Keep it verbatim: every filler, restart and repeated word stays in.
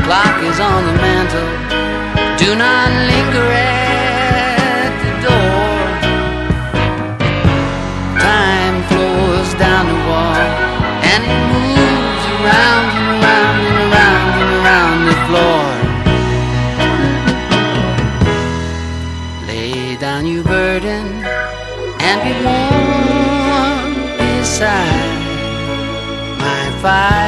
clock is on the mantle. Do not linger at the door. Time flows down the wall, and it moves around and around and around and around the floor. Lay down your burden and be warm beside my fire.